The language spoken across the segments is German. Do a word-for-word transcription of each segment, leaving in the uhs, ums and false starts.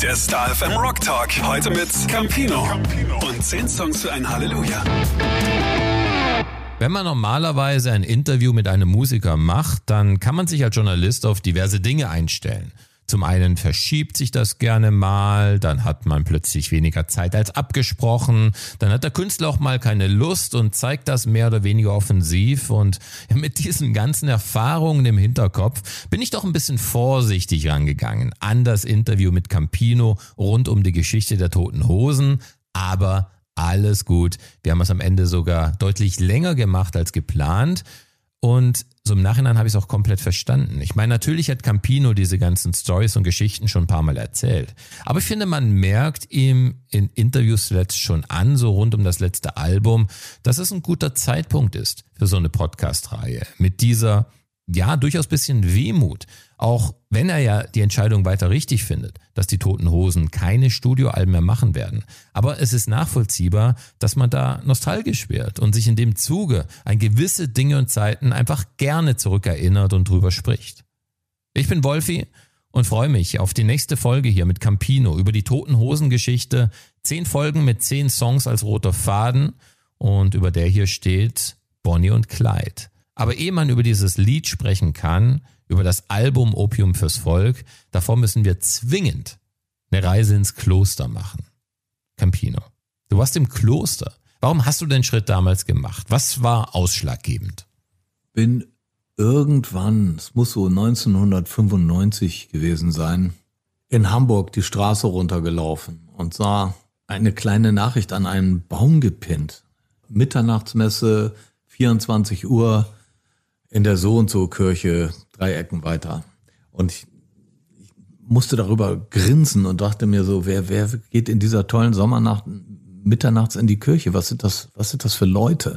Der Star F M Rock Talk. Heute mit Campino. Und zehn Songs für ein Halleluja. Wenn man normalerweise ein Interview mit einem Musiker macht, dann kann man sich als Journalist auf diverse Dinge einstellen. Zum einen verschiebt sich das gerne mal, dann hat man plötzlich weniger Zeit als abgesprochen, dann hat der Künstler auch mal keine Lust und zeigt das mehr oder weniger offensiv. Und mit diesen ganzen Erfahrungen im Hinterkopf bin ich doch ein bisschen vorsichtig rangegangen an das Interview mit Campino rund um die Geschichte der Toten Hosen. Aber alles gut, wir haben es am Ende sogar deutlich länger gemacht als geplant. Und so im Nachhinein habe ich es auch komplett verstanden. Ich meine, natürlich hat Campino diese ganzen Storys und Geschichten schon ein paar Mal erzählt. Aber ich finde, man merkt ihm in Interviews zuletzt schon an, so rund um das letzte Album, dass es ein guter Zeitpunkt ist für so eine Podcast-Reihe. Mit dieser, ja, durchaus bisschen Wehmut. Auch wenn er ja die Entscheidung weiter richtig findet, dass die Toten Hosen keine Studioalben mehr machen werden. Aber es ist nachvollziehbar, dass man da nostalgisch wird und sich in dem Zuge an gewisse Dinge und Zeiten einfach gerne zurückerinnert und drüber spricht. Ich bin Wolfi und freue mich auf die nächste Folge hier mit Campino über die Toten Hosen Geschichte. Zehn Folgen mit zehn Songs als roter Faden und über der hier steht Bonnie und Clyde. Aber ehe man über dieses Lied sprechen kann, über das Album Opium fürs Volk, davor müssen wir zwingend eine Reise ins Kloster machen. Campino, du warst im Kloster. Warum hast du den Schritt damals gemacht? Was war ausschlaggebend? Bin irgendwann, es muss so neunzehnhundertfünfundneunzig gewesen sein, in Hamburg die Straße runtergelaufen und sah eine kleine Nachricht an einen Baum gepinnt. Mitternachtsmesse, vierundzwanzig Uhr, in der So-und-so-Kirche, drei Ecken weiter. Und ich, ich musste darüber grinsen und dachte mir so, wer, wer geht in dieser tollen Sommernacht mitternachts in die Kirche? Was sind das, was sind das für Leute?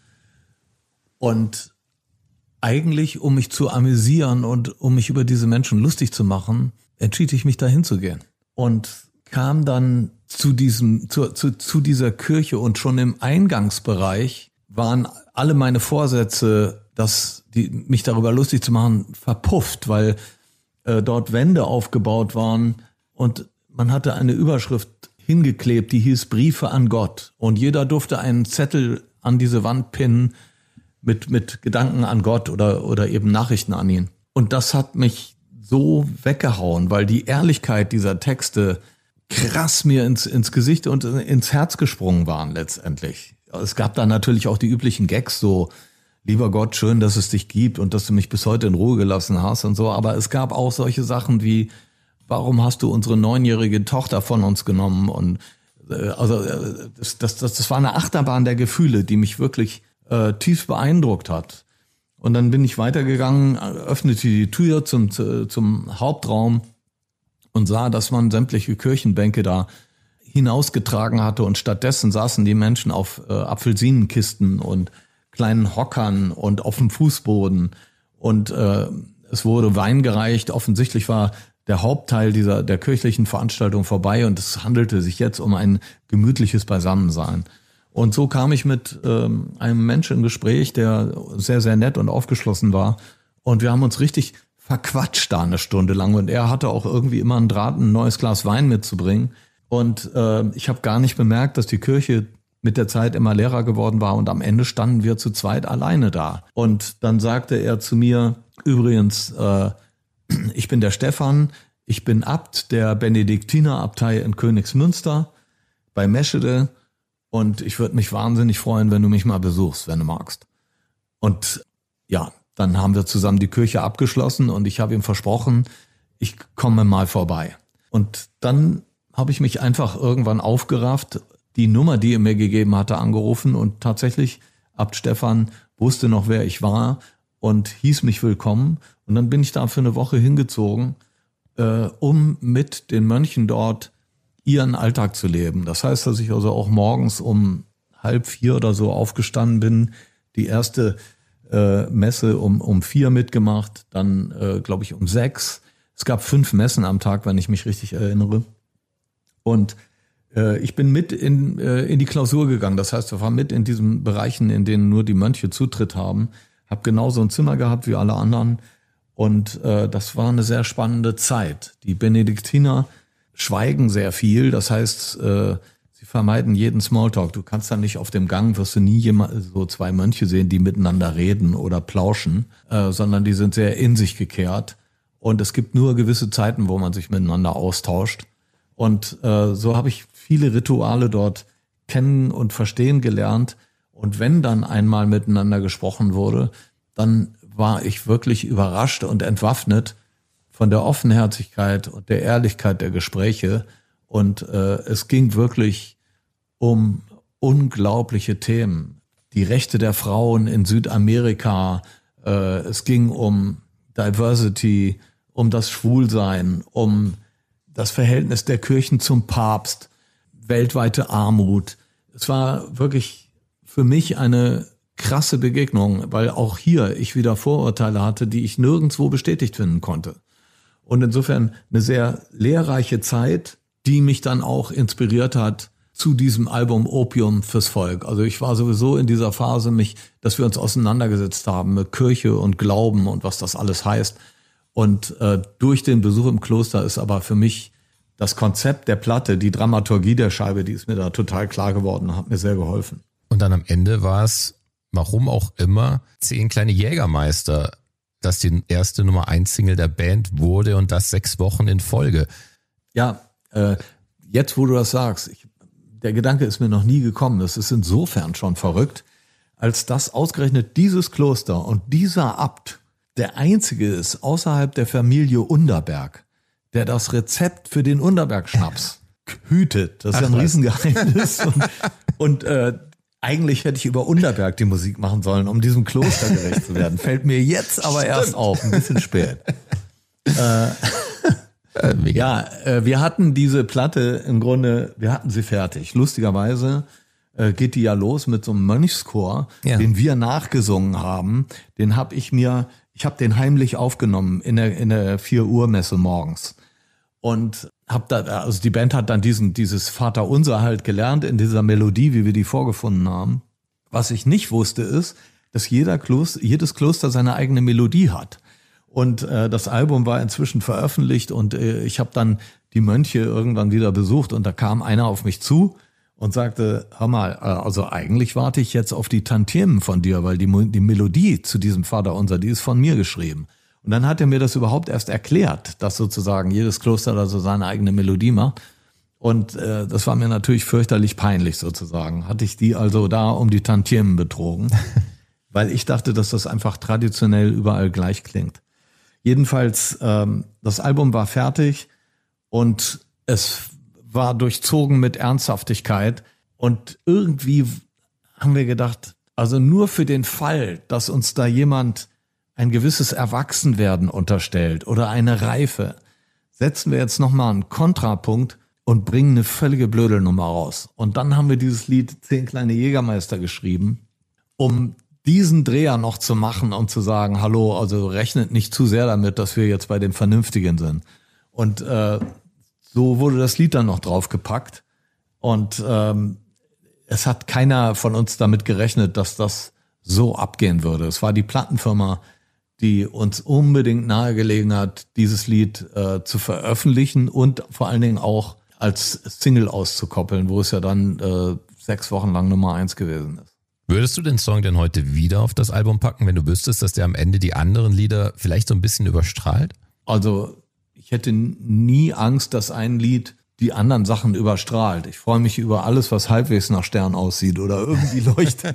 Und eigentlich, um mich zu amüsieren und um mich über diese Menschen lustig zu machen, entschied ich mich da hinzugehen. Und kam dann zu diesem, zu, zu, zu dieser Kirche und schon im Eingangsbereich waren alle meine Vorsätze, dass die, mich darüber lustig zu machen, verpufft, weil äh, dort Wände aufgebaut waren und man hatte eine Überschrift hingeklebt, die hieß Briefe an Gott. Und jeder durfte einen Zettel an diese Wand pinnen mit, mit Gedanken an Gott oder, oder eben Nachrichten an ihn. Und das hat mich so weggehauen, weil die Ehrlichkeit dieser Texte krass mir ins, ins Gesicht und ins Herz gesprungen waren letztendlich. Es gab da natürlich auch die üblichen Gags, so, lieber Gott, schön, dass es dich gibt und dass du mich bis heute in Ruhe gelassen hast und so. Aber es gab auch solche Sachen wie, warum hast du unsere neunjährige Tochter von uns genommen? Und äh, also äh, das, das, das, das war eine Achterbahn der Gefühle, die mich wirklich äh, tief beeindruckt hat. Und dann bin ich weitergegangen, öffnete die Tür zum, zum Hauptraum und sah, dass man sämtliche Kirchenbänke da hinausgetragen hatte und stattdessen saßen die Menschen auf äh, Apfelsinenkisten und kleinen Hockern und auf dem Fußboden und äh, es wurde Wein gereicht. Offensichtlich war der Hauptteil dieser der kirchlichen Veranstaltung vorbei und es handelte sich jetzt um ein gemütliches Beisammensein. Und so kam ich mit ähm, einem Menschen in Gespräch, der sehr, sehr nett und aufgeschlossen war und wir haben uns richtig verquatscht da eine Stunde lang und er hatte auch irgendwie immer einen Draht, ein neues Glas Wein mitzubringen und äh, ich habe gar nicht bemerkt, dass die Kirche mit der Zeit immer leerer geworden war und am Ende standen wir zu zweit alleine da. Und dann sagte er zu mir, übrigens, äh, ich bin der Stefan, ich bin Abt der Benediktinerabtei in Königsmünster bei Meschede und ich würde mich wahnsinnig freuen, wenn du mich mal besuchst, wenn du magst. Und ja, dann haben wir zusammen die Kirche abgeschlossen und ich habe ihm versprochen, ich komme mal vorbei. Und dann habe ich mich einfach irgendwann aufgerafft, die Nummer, die er mir gegeben hatte, angerufen und tatsächlich, Abt Stefan wusste noch, wer ich war und hieß mich willkommen. Und dann bin ich da für eine Woche hingezogen, äh, um mit den Mönchen dort ihren Alltag zu leben. Das heißt, dass ich also auch morgens um halb vier oder so aufgestanden bin, die erste äh, Messe um, um vier mitgemacht, dann äh, glaube ich um sechs. Es gab fünf Messen am Tag, wenn ich mich richtig erinnere. Und ich bin mit in, in die Klausur gegangen. Das heißt, ich war mit in diesen Bereichen, in denen nur die Mönche Zutritt haben. Habe genauso ein Zimmer gehabt wie alle anderen. Und äh, das war eine sehr spannende Zeit. Die Benediktiner schweigen sehr viel. Das heißt, äh, sie vermeiden jeden Smalltalk. Du kannst dann nicht auf dem Gang, wirst du nie jemand, so zwei Mönche sehen, die miteinander reden oder plauschen, äh, sondern die sind sehr in sich gekehrt. Und es gibt nur gewisse Zeiten, wo man sich miteinander austauscht. Und äh, so habe ich viele Rituale dort kennen und verstehen gelernt. Und wenn dann einmal miteinander gesprochen wurde, dann war ich wirklich überrascht und entwaffnet von der Offenherzigkeit und der Ehrlichkeit der Gespräche. Und äh, es ging wirklich um unglaubliche Themen. Die Rechte der Frauen in Südamerika, äh, es ging um Diversity, um das Schwulsein, um das Verhältnis der Kirchen zum Papst, weltweite Armut. Es war wirklich für mich eine krasse Begegnung, weil auch hier ich wieder Vorurteile hatte, die ich nirgendwo bestätigt finden konnte. Und insofern eine sehr lehrreiche Zeit, die mich dann auch inspiriert hat zu diesem Album Opium fürs Volk. Also ich war sowieso in dieser Phase, mich, dass wir uns auseinandergesetzt haben mit Kirche und Glauben und was das alles heißt. Und äh, durch den Besuch im Kloster ist aber für mich das Konzept der Platte, die Dramaturgie der Scheibe, die ist mir da total klar geworden, hat mir sehr geholfen. Und dann am Ende war es, warum auch immer, Zehn kleine Jägermeister, das die erste Nummer eins Single der Band wurde und das sechs Wochen in Folge. Ja, äh, jetzt wo du das sagst, ich, der Gedanke ist mir noch nie gekommen. Das ist insofern schon verrückt, als dass ausgerechnet dieses Kloster und dieser Abt der einzige ist außerhalb der Familie Underberg, der das Rezept für den Underberg-Schnaps hütet. Das ist ja ein Riesengeheimnis. Und, und äh, eigentlich hätte ich über Underberg die Musik machen sollen, um diesem Kloster gerecht zu werden. Fällt mir jetzt aber Stimmt. erst auf, ein bisschen spät. äh, äh, ja, äh, wir hatten diese Platte im Grunde, wir hatten sie fertig. Lustigerweise äh, geht die ja los mit so einem Mönchschor, ja. den wir nachgesungen haben. Den habe ich mir, ich habe den heimlich aufgenommen in der in der vier Uhr Messe morgens. Und hab da, also die Band hat dann diesen, dieses Vaterunser halt gelernt in dieser Melodie, wie wir die vorgefunden haben. Was ich nicht wusste ist, dass jeder Kloster, jedes Kloster seine eigene Melodie hat. Und äh, das Album war inzwischen veröffentlicht und äh, ich habe dann die Mönche irgendwann wieder besucht und da kam einer auf mich zu und sagte, hör mal, äh, also eigentlich warte ich jetzt auf die Tantiemen von dir, weil die, die Melodie zu diesem Vaterunser, die ist von mir geschrieben. Und dann hat er mir das überhaupt erst erklärt, dass sozusagen jedes Kloster da so seine eigene Melodie macht. Und äh, das war mir natürlich fürchterlich peinlich sozusagen. Hatte ich die also da um die Tantiemen betrogen, weil ich dachte, dass das einfach traditionell überall gleich klingt. Jedenfalls, ähm, das Album war fertig und es war durchzogen mit Ernsthaftigkeit. Und irgendwie haben wir gedacht, also nur für den Fall, dass uns da jemand ein gewisses Erwachsenwerden unterstellt oder eine Reife, setzen wir jetzt nochmal einen Kontrapunkt und bringen eine völlige Blödelnummer raus. Und dann haben wir dieses Lied Zehn kleine Jägermeister geschrieben, um diesen Dreher noch zu machen und zu sagen, hallo, also rechnet nicht zu sehr damit, dass wir jetzt bei den Vernünftigen sind. Und äh, so wurde das Lied dann noch draufgepackt. Und ähm, es hat keiner von uns damit gerechnet, dass das so abgehen würde. Es war die Plattenfirma, die uns unbedingt nahegelegen hat, dieses Lied äh, zu veröffentlichen und vor allen Dingen auch als Single auszukoppeln, wo es ja dann äh, sechs Wochen lang Nummer eins gewesen ist. Würdest du den Song denn heute wieder auf das Album packen, wenn du wüsstest, dass der am Ende die anderen Lieder vielleicht so ein bisschen überstrahlt? Also ich hätte nie Angst, dass ein Lied die anderen Sachen überstrahlt. Ich freue mich über alles, was halbwegs nach Stern aussieht oder irgendwie leuchtet.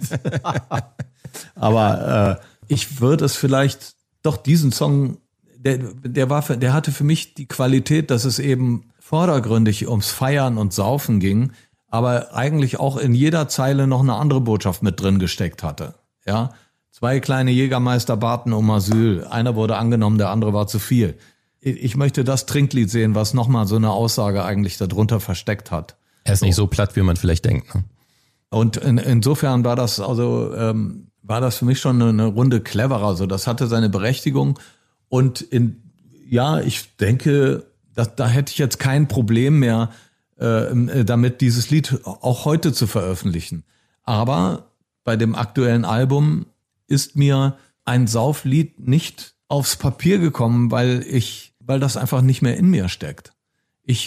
Aber äh, ich würde es vielleicht doch diesen Song, der, der war, für, der hatte für mich die Qualität, dass es eben vordergründig ums Feiern und Saufen ging, aber eigentlich auch in jeder Zeile noch eine andere Botschaft mit drin gesteckt hatte. Ja, zwei kleine Jägermeister baten um Asyl. Einer wurde angenommen, der andere war zu viel. Ich möchte das Trinklied sehen, was nochmal so eine Aussage eigentlich darunter versteckt hat. Er ist so. Nicht so platt, wie man vielleicht denkt. Ne? Und in, insofern war das also ähm, war das für mich schon eine, eine Runde cleverer. So, das hatte seine Berechtigung. Und in ja, ich denke, dass, da hätte ich jetzt kein Problem mehr, äh, damit dieses Lied auch heute zu veröffentlichen. Aber bei dem aktuellen Album ist mir ein Sauflied nicht aufs Papier gekommen, weil ich, weil das einfach nicht mehr in mir steckt. Ich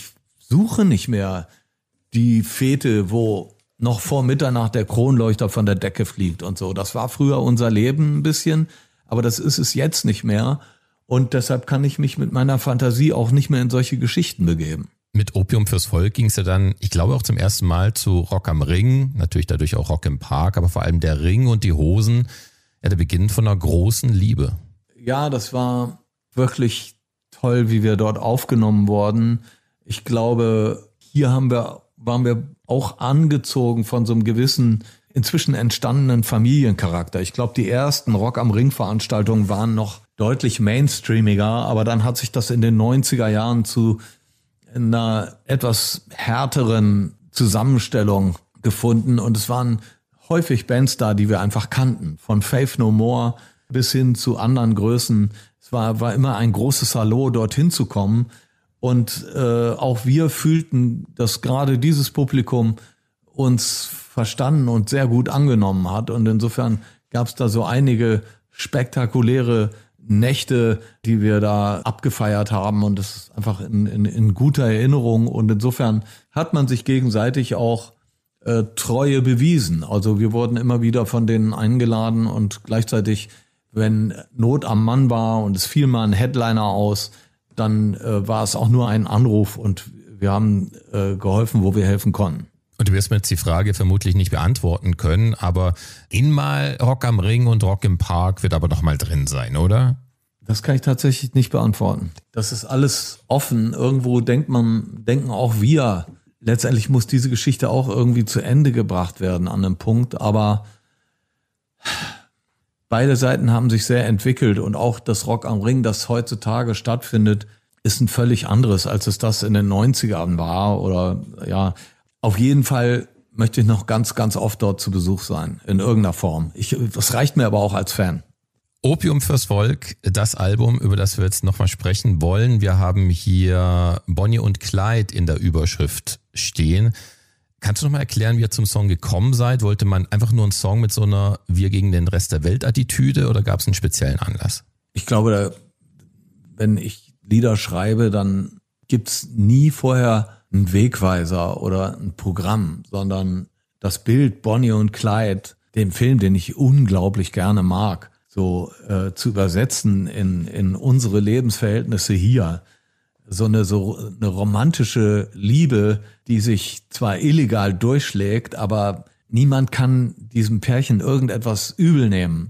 suche nicht mehr die Fete, wo noch vor Mitternacht der Kronleuchter von der Decke fliegt und so. Das war früher unser Leben ein bisschen, aber das ist es jetzt nicht mehr. Und deshalb kann ich mich mit meiner Fantasie auch nicht mehr in solche Geschichten begeben. Mit Opium fürs Volk ging es ja dann, ich glaube auch zum ersten Mal zu Rock am Ring, natürlich dadurch auch Rock im Park, aber vor allem der Ring und die Hosen, ja, der Beginn von einer großen Liebe. Ja, das war wirklich toll, wie wir dort aufgenommen wurden. Ich glaube, hier haben wir, waren wir auch angezogen von so einem gewissen, inzwischen entstandenen Familiencharakter. Ich glaube, die ersten Rock am Ring Veranstaltungen waren noch deutlich mainstreamiger, aber dann hat sich das in den neunziger Jahren zu einer etwas härteren Zusammenstellung gefunden und es waren häufig Bands da, die wir einfach kannten, von Faith No More bis hin zu anderen Größen. Es war, war immer ein großes Hallo, dorthin zu kommen und äh, auch wir fühlten, dass gerade dieses Publikum uns verstanden und sehr gut angenommen hat und insofern gab es da so einige spektakuläre Nächte, die wir da abgefeiert haben und das ist einfach in, in, in guter Erinnerung und insofern hat man sich gegenseitig auch äh, Treue bewiesen. Also wir wurden immer wieder von denen eingeladen und gleichzeitig, wenn Not am Mann war und es fiel mal ein Headliner aus, dann äh, war es auch nur ein Anruf und wir haben äh, geholfen, wo wir helfen konnten. Und du wirst mir jetzt die Frage vermutlich nicht beantworten können, aber in mal Rock am Ring und Rock im Park wird aber noch mal drin sein, oder? Das kann ich tatsächlich nicht beantworten. Das ist alles offen. Irgendwo denkt man, denken auch wir, letztendlich muss diese Geschichte auch irgendwie zu Ende gebracht werden an einem Punkt, aber beide Seiten haben sich sehr entwickelt und auch das Rock am Ring, das heutzutage stattfindet, ist ein völlig anderes, als es das in den neunzigern war oder ja. Auf jeden Fall möchte ich noch ganz, ganz oft dort zu Besuch sein, in irgendeiner Form. Ich, das reicht mir aber auch als Fan. Opium fürs Volk, das Album, über das wir jetzt nochmal sprechen wollen. Wir haben hier Bonnie und Clyde in der Überschrift stehen. Kannst du nochmal erklären, wie ihr zum Song gekommen seid? Wollte man einfach nur einen Song mit so einer Wir gegen den Rest der Welt-Attitüde oder gab es einen speziellen Anlass? Ich glaube, da, wenn ich Lieder schreibe, dann gibt's nie vorher ein Wegweiser oder ein Programm, sondern das Bild Bonnie und Clyde, dem Film, den ich unglaublich gerne mag, so äh, zu übersetzen in in unsere Lebensverhältnisse hier. So eine so eine romantische Liebe, die sich zwar illegal durchschlägt, aber niemand kann diesem Pärchen irgendetwas übel nehmen.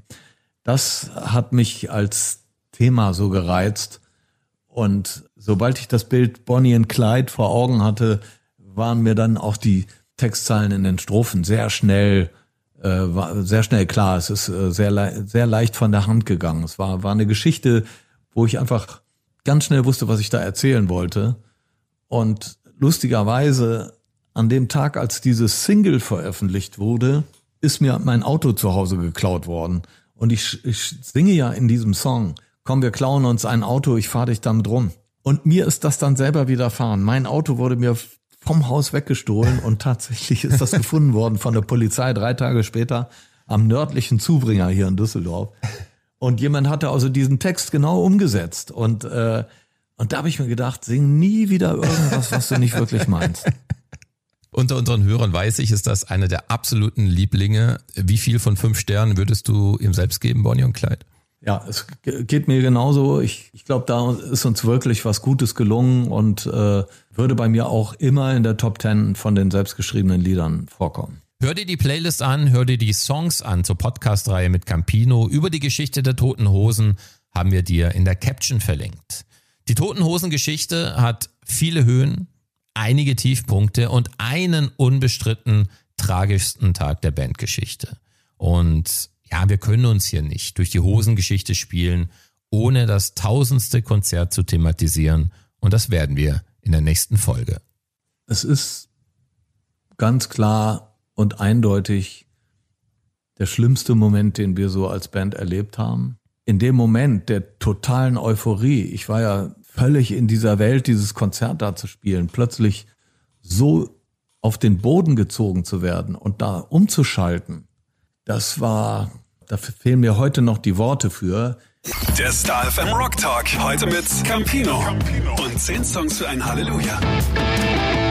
Das hat mich als Thema so gereizt. Und sobald ich das Bild Bonnie und Clyde vor Augen hatte, waren mir dann auch die Textzeilen in den Strophen sehr schnell, äh, war sehr schnell klar. Es ist äh, sehr, le- sehr leicht von der Hand gegangen. Es war, war eine Geschichte, wo ich einfach ganz schnell wusste, was ich da erzählen wollte. Und lustigerweise, an dem Tag, als dieses Single veröffentlicht wurde, ist mir mein Auto zu Hause geklaut worden. Und ich, ich singe ja in diesem Song, komm, wir klauen uns ein Auto, ich fahre dich damit rum. Und mir ist das dann selber widerfahren. Mein Auto wurde mir vom Haus weggestohlen und tatsächlich ist das gefunden worden von der Polizei drei Tage später am nördlichen Zubringer hier in Düsseldorf. Und jemand hatte also diesen Text genau umgesetzt. Und, äh, und da habe ich mir gedacht, sing nie wieder irgendwas, was du nicht wirklich meinst. Unter unseren Hörern weiß ich, ist das einer der absoluten Lieblinge. Wie viel von fünf Sternen würdest du ihm selbst geben, Bonnie und Clyde? Ja, es geht mir genauso. Ich, ich glaube, da ist uns wirklich was Gutes gelungen und äh, würde bei mir auch immer in der Top Ten von den selbstgeschriebenen Liedern vorkommen. Hör dir die Playlist an, hör dir die Songs an zur Podcast-Reihe mit Campino. Über die Geschichte der Toten Hosen haben wir dir in der Caption verlinkt. Die Toten Hosen-Geschichte hat viele Höhen, einige Tiefpunkte und einen unbestritten tragischsten Tag der Bandgeschichte. Und ja, wir können uns hier nicht durch die Hosengeschichte spielen, ohne das tausendste Konzert zu thematisieren. Und das werden wir in der nächsten Folge. Es ist ganz klar und eindeutig der schlimmste Moment, den wir so als Band erlebt haben. In dem Moment der totalen Euphorie, ich war ja völlig in dieser Welt, dieses Konzert da zu spielen, plötzlich so auf den Boden gezogen zu werden und da umzuschalten, das war, da fehlen mir heute noch die Worte für. Der Star F M Rock Talk. Heute mit Campino. Und zehn Songs für ein Halleluja.